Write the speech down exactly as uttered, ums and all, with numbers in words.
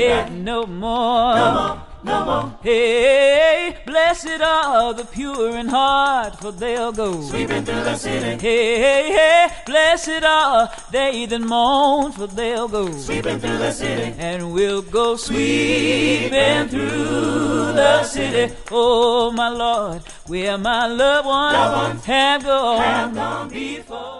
dead no more. No more, no more. Hey, blessed are the pure in heart, for they'll go Sweeping through the city. Hey, hey, hey, blessed are they that mourn, for they'll go Sweeping through the city. And we'll go sweeping through the city. Oh, my Lord, where my loved ones Loved ones have gone, have gone before.